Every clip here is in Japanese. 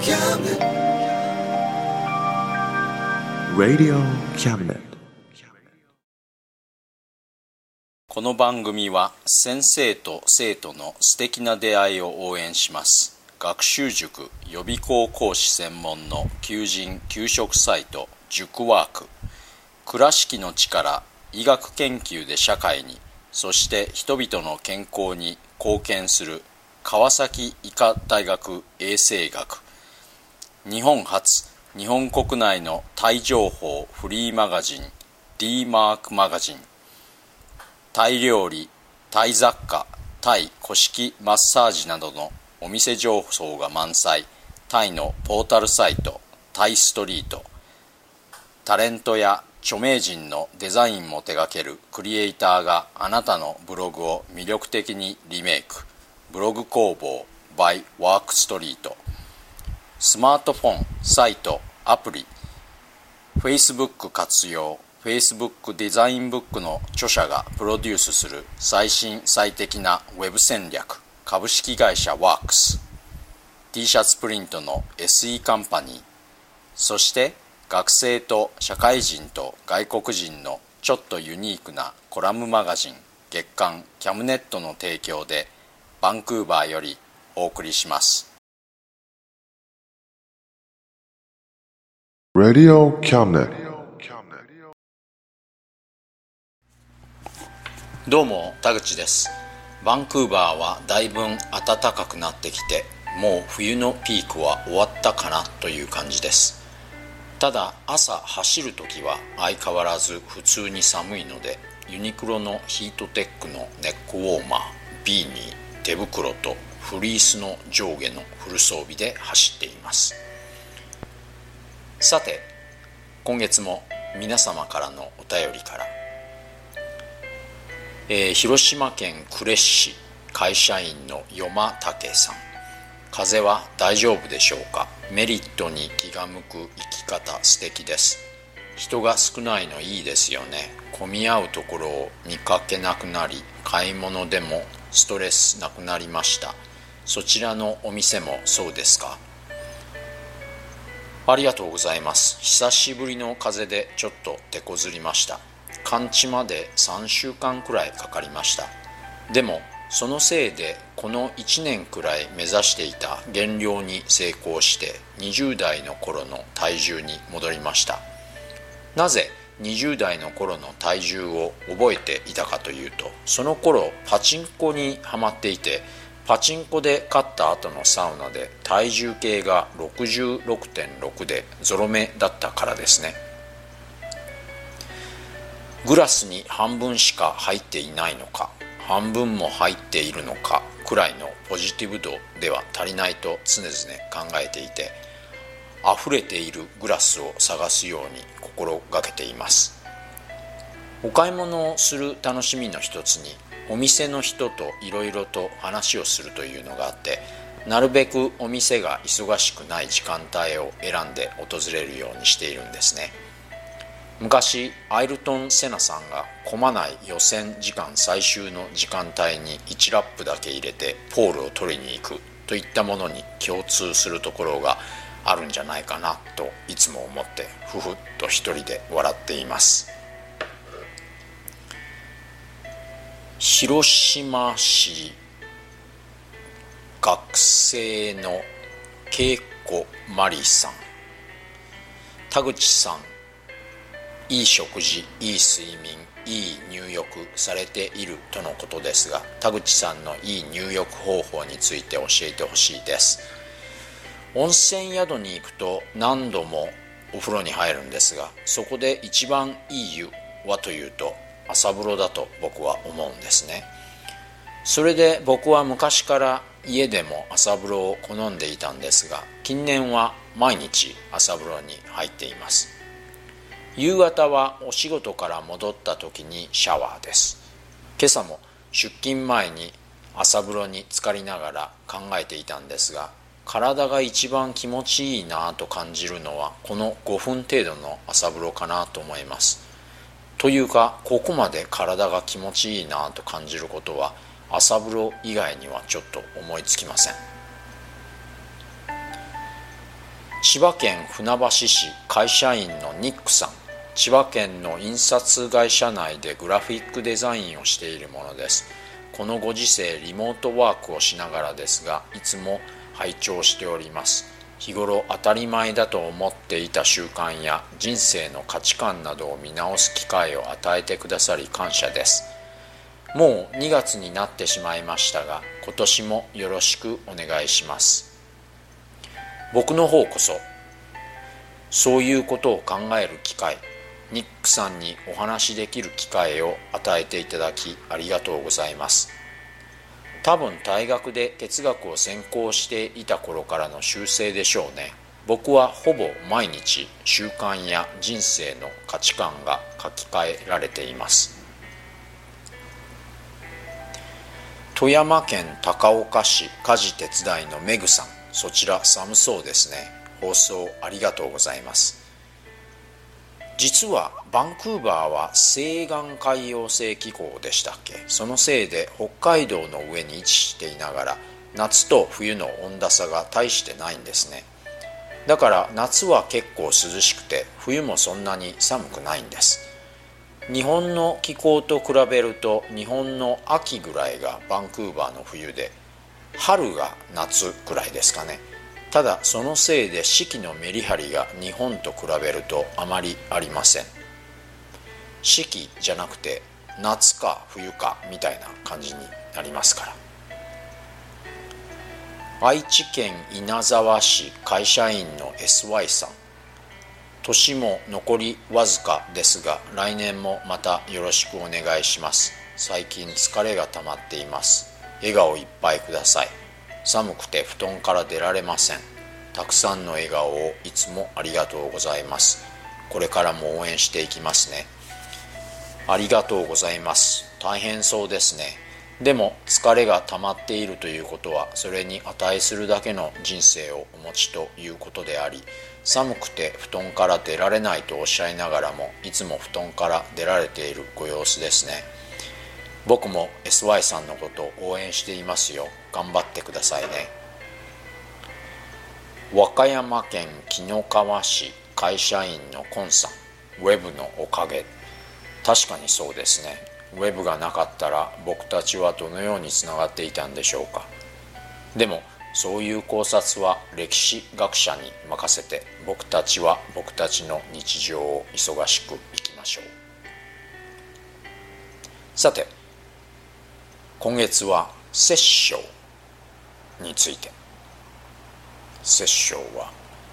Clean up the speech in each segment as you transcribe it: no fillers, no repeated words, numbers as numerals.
Radio Cabinet。 この番組は先生と生徒の素敵な出会いを応援します。学習塾予備校講師専門の求人・求職サイト塾ワーク。倉敷の力、医学研究で社会に、そして人々の健康に貢献する川崎医科大学衛生学。日本初、日本国内のタイ情報フリーマガジン D マークマガジン。タイ料理、タイ雑貨、タイ古式マッサージなどのお店情報が満載。タイのポータルサイトタイストリート。タレントや著名人のデザインも手掛けるクリエイターがあなたのブログを魅力的にリメイク。ブログ工房 by ワークストリート。スマートフォン、サイト、アプリ、Facebook 活用。Facebook デザインブックの著者がプロデュースする最新最適なウェブ戦略。株式会社ワークス。 T シャツプリントの SE カンパニー。そして学生と社会人と外国人のちょっとユニークなコラムマガジン月刊キャムネットの提供でバンクーバーよりお送りします。 Radio Cabinet。 どうも田口です。バンクーバーはだいぶん暖かくなってきて、もう冬のピークは終わったかなという感じです。ただ朝走るときは相変わらず普通に寒いので、ユニクロのヒートテックのネックウォーマー、ビーニー、手袋とフリースの上下のフル装備で走っています。さて、今月も皆様からのお便りから、広島県呉市会社員のよまたけさん。風邪は大丈夫でしょうか。メリットに気が向く生き方素敵です。人が少ないのいいですよね。混み合うところを見かけなくなり、買い物でもストレスなくなりました。そちらのお店もそうですか。ありがとうございます。久しぶりの風邪でちょっと手こずりました。完治まで3週間くらいかかりました。でもそのせいでこの1年くらい目指していた減量に成功して20代の頃の体重に戻りました。なぜ20代の頃の体重を覚えていたかというと、その頃パチンコにハマっていて、パチンコで勝った後のサウナで体重計が 66.6 でゾロ目だったからですね。グラスに半分しか入っていないのか、半分も入っているのかくらいのポジティブ度では足りないと常々考えていて、溢れているグラスを探すように心がけています。お買い物をする楽しみの一つに、お店の人といろいろと話をするというのがあって、なるべくお店が忙しくない時間帯を選んで訪れるようにしているんですね。昔アイルトン・セナさんが混まない予選時間最終の時間帯に1ラップだけ入れてポールを取りに行くといったものに共通するところがあるんじゃないかなといつも思ってふふっと一人で笑っています。広島市学生の恵子マリさん。田口さん、いい食事、いい睡眠、いい入浴されているとのことですが、田口さんのいい入浴方法について教えてほしいです。温泉宿に行くと何度もお風呂に入るんですが、そこで一番いい湯はというと朝風呂だと僕は思うんですね。それで僕は昔から家でも朝風呂を好んでいたんですが、近年は毎日朝風呂に入っています。夕方はお仕事から戻った時にシャワーです。今朝も出勤前に朝風呂に浸かりながら考えていたんですが、体が一番気持ちいいなと感じるのはこの5分程度の朝風呂かなと思います。というか、ここまで体が気持ちいいなと感じることは朝風呂以外にはちょっと思いつきません。 千葉県船橋市会社員のニックさん。千葉県の印刷会社内でグラフィックデザインをしているものです。このご時世リモートワークをしながらですが、いつも拝聴しております。日頃当たり前だと思っていた習慣や人生の価値観などを見直す機会を与えてくださり感謝です。もう2月になってしまいましたが、今年もよろしくお願いします。僕の方こそそういうことを考える機会、ニックさんにお話しできる機会を与えていただきありがとうございます。多分大学で哲学を専攻していた頃からの習性でしょうね。僕はほぼ毎日習慣や人生の価値観が書き換えられています。富山県高岡市家事手伝いのメグさん、そちら寒そうですね。放送ありがとうございます。実はバンクーバーは西岸海洋性気候でしたっけ。そのせいで北海道の上に位置していながら夏と冬の温度差が大してないんですね。だから夏は結構涼しくて冬もそんなに寒くないんです。日本の気候と比べると日本の秋ぐらいがバンクーバーの冬で、春が夏くらいですかね。ただそのせいで四季のメリハリが日本と比べるとあまりありません。四季じゃなくて夏か冬かみたいな感じになりますから。愛知県稲沢市会社員の SY さん。年も残りわずかですが来年もまたよろしくお願いします。最近疲れが溜まっています。笑顔いっぱいください。寒くて布団から出られません。たくさんの笑顔をいつもありがとうございます。これからも応援していきますね。ありがとうございます。大変そうですね。でも疲れが溜まっているということはそれに値するだけの人生をお持ちということであり、寒くて布団から出られないとおっしゃいながらもいつも布団から出られているご様子ですね。僕も SY さんのことを応援していますよ。頑張ってくださいね。和歌山県紀の川市会社員のコンさん。ウェブのおかげ。確かにそうですね。ウェブがなかったら僕たちはどのようにつながっていたんでしょうか。でもそういう考察は歴史学者に任せて、僕たちは僕たちの日常を忙しく生きましょう。さて、今月は殺生について。殺生は、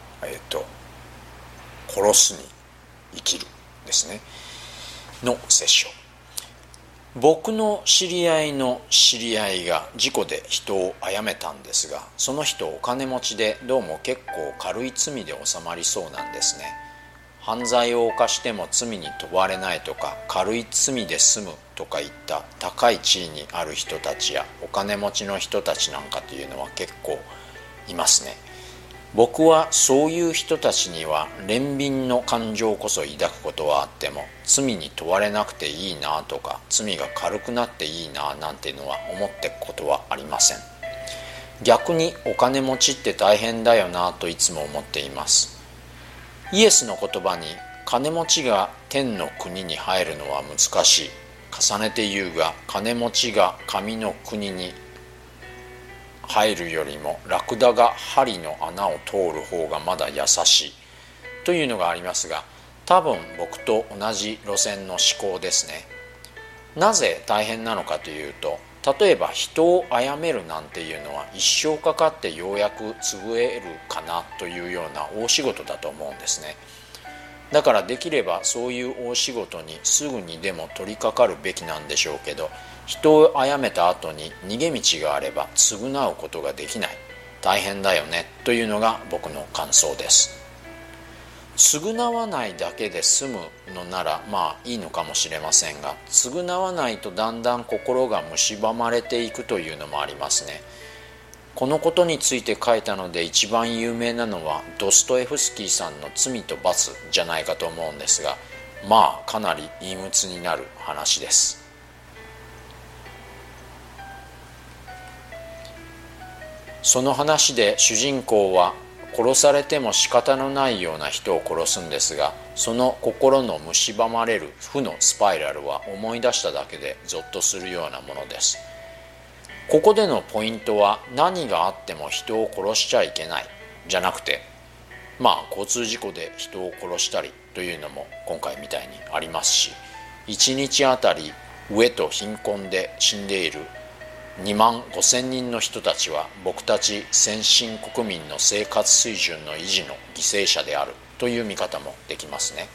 殺すに生きるですねの殺生。僕の知り合いの知り合いが事故で人を殺めたんですが、その人お金持ちでどうも結構軽い罪で収まりそうなんですね。犯罪を犯しても罪に問われないとか、軽い罪で済むとかいった高い地位にある人たちやお金持ちの人たちなんかというのは結構いますね。僕はそういう人たちには憐憫の感情こそ抱くことはあっても、罪に問われなくていいなとか罪が軽くなっていいななんていうのは思っていくことはありません。逆にお金持ちって大変だよなといつも思っています。イエスの言葉に金持ちが天の国に入るのは難しい、重ねて言うが金持ちが神の国に入るよりもラクダが針の穴を通る方がまだ優しいというのがありますが、多分僕と同じ路線の思考ですね。なぜ大変なのかというと、例えば人を殺めるなんていうのは一生かかってようやく継げるかなというような大仕事だと思うんですね。だからできればそういう大仕事にすぐにでも取り掛かるべきなんでしょうけど、人を殺めた後に逃げ道があれば償うことができない、大変だよねというのが僕の感想です。償わないだけで済むのならまあいいのかもしれませんが、償わないとだんだん心が蝕まれていくというのもありますね。このことについて書いたので一番有名なのはドストエフスキーさんの罪と罰じゃないかと思うんですが、まあかなり陰鬱になる話です。その話で主人公は殺されても仕方のないような人を殺すんですが、その心の蝕まれる負のスパイラルは思い出しただけでゾッとするようなものです。ここでのポイントは、何があっても人を殺しちゃいけないじゃなくて、交通事故で人を殺したりというのも今回みたいにありますし、1日あたり飢えと貧困で死んでいる2万5千人の人たちは、僕たち先進国民の生活水準の維持の犠牲者であるという見方もできますね。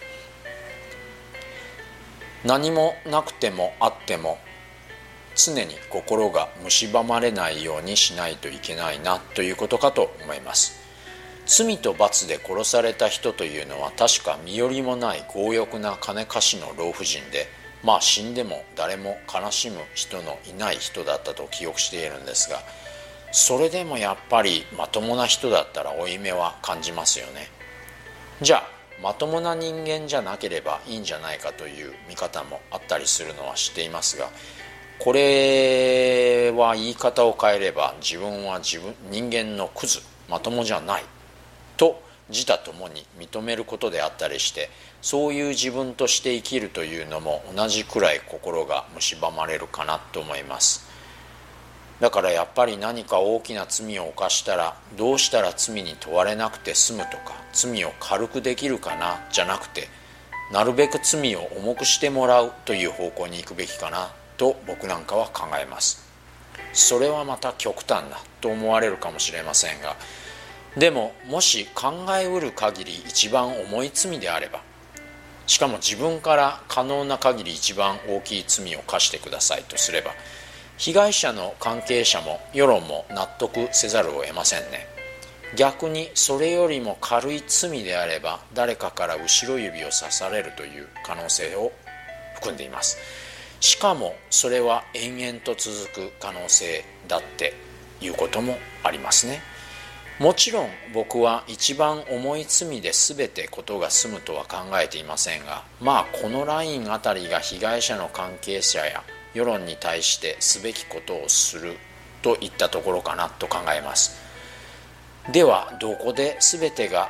何もなくてもあっても、常に心が蝕まれないようにしないといけないなということかと思います。罪と罰で殺された人というのは、確か身寄りもない強欲な金貸しの老婦人で、死んでも誰も悲しむ人のいない人だったと記憶しているんですが、それでもやっぱりまともな人だったら負い目は感じますよね。じゃあまともな人間じゃなければいいんじゃないかという見方もあったりするのは知っていますが、これは言い方を変えれば、自分は人間のクズ、まともじゃないと自他ともに認めることであったりして、そういう自分として生きるというのも同じくらい心が蝕まれるかなと思います。だからやっぱり何か大きな罪を犯したら、どうしたら罪に問われなくて済むとか、罪を軽くできるかなじゃなくて、なるべく罪を重くしてもらうという方向に行くべきかなと僕なんかは考えます。それはまた極端だと思われるかもしれませんが、でももし考えうる限り一番重い罪であれば、しかも自分から可能な限り一番大きい罪を課してくださいとすれば、被害者の関係者も世論も納得せざるを得ませんね。逆にそれよりも軽い罪であれば、誰かから後ろ指を刺されるという可能性を含んでいます。しかもそれは延々と続く可能性だっていうこともありますね。もちろん僕は一番重い罪で全てことが済むとは考えていませんが、このラインあたりが被害者の関係者や世論に対してすべきことをするといったところかなと考えます。ではどこで全てが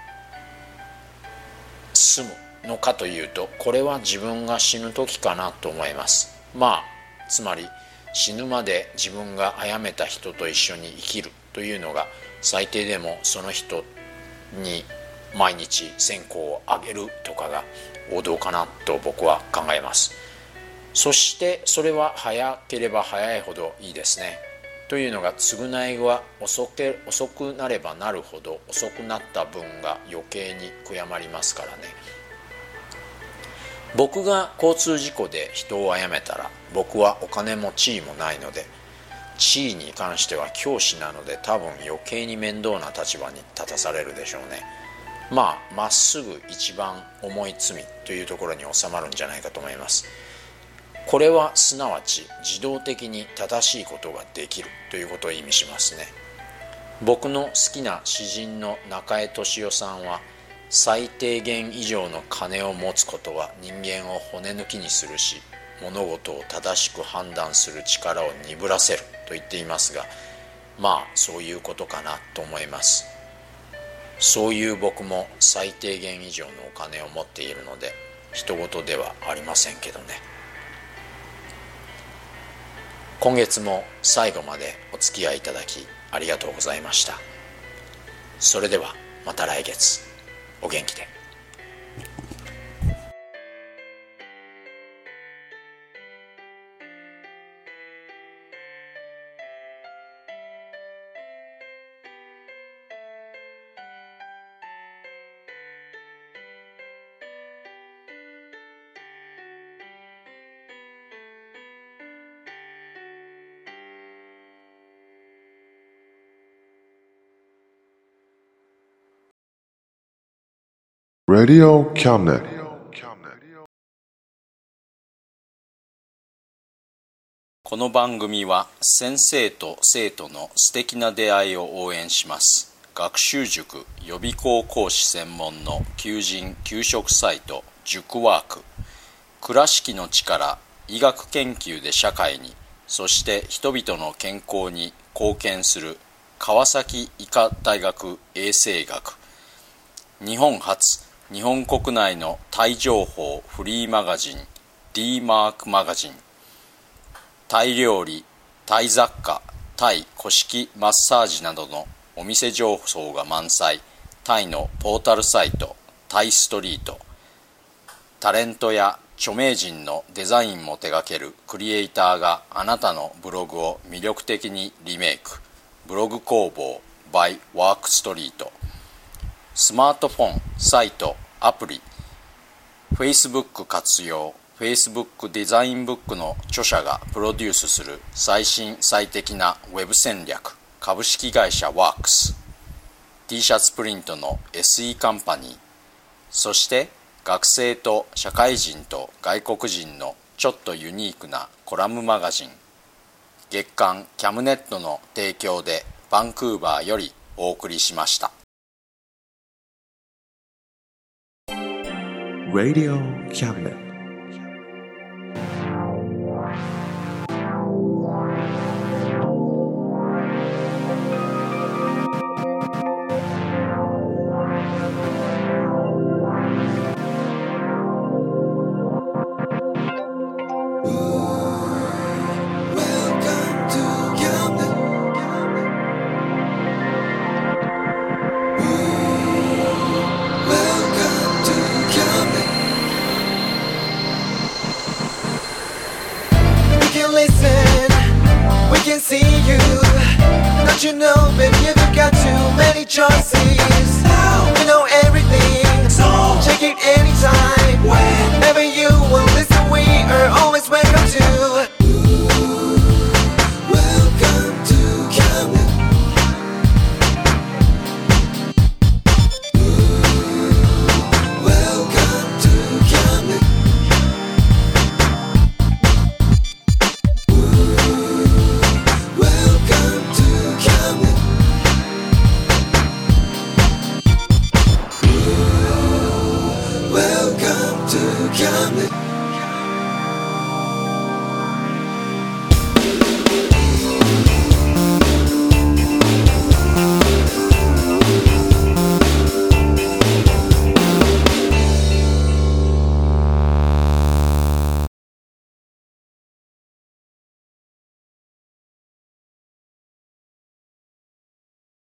済むのかというと、これは自分が死ぬ時かなと思います。つまり死ぬまで自分が殺めた人と一緒に生きるというのが、最低でもその人に毎日線香をあげるとかが王道かなと僕は考えます。そしてそれは早ければ早いほどいいですね。というのが、償いは遅くなればなるほど、遅くなった分が余計に悔やまりますからね。僕が交通事故で人を殺めたら、僕はお金も地位もないので、地位に関しては教師なので、多分余計に面倒な立場に立たされるでしょうね。まっすぐ一番重い罪というところに収まるんじゃないかと思います。これはすなわち自動的に正しいことができるということを意味しますね。僕の好きな詩人の中江俊夫さんは、最低限以上の金を持つことは人間を骨抜きにするし、物事を正しく判断する力を鈍らせると言っていますが、そういうことかなと思います。そういう僕も最低限以上のお金を持っているので、人事ではありませんけどね。今月も最後までお付き合いいただきありがとうございました。それではまた来月、お元気で。 Radio Cabinet. この番組は先生と生徒の素敵な出会いを応援します。学習塾予備校講師専門の求人・求職サイト塾ワーク。倉敷の力、医学研究で社会に、そして人々の健康に貢献する川崎医科大学衛生学、日本初、日本国内のタイ情報フリーマガジン D マークマガジン、タイ料理、タイ雑貨、タイ古式マッサージなどのお店情報が満載、タイのポータルサイトタイストリート、タレントや著名人のデザインも手掛けるクリエイターがあなたのブログを魅力的にリメイク、ブログ工房 by ワークストリート、スマートフォン、サイト、アプリ、Facebook 活用、Facebook デザインブックの著者がプロデュースする最新最適なウェブ戦略、株式会社ワークス、T シャツプリントの SE カンパニー、そして学生と社会人と外国人のちょっとユニークなコラムマガジン、月刊キャムネットの提供でバンクーバーよりお送りしました。 Radio Cabinet. Listen, we can see you. Don't you know, baby, you've got too many choices. We know everything, so check it anytime. Whenever you will listen, we are always welcome to. Welcome to Camden. Welcome to Camden. Welcome to Camden.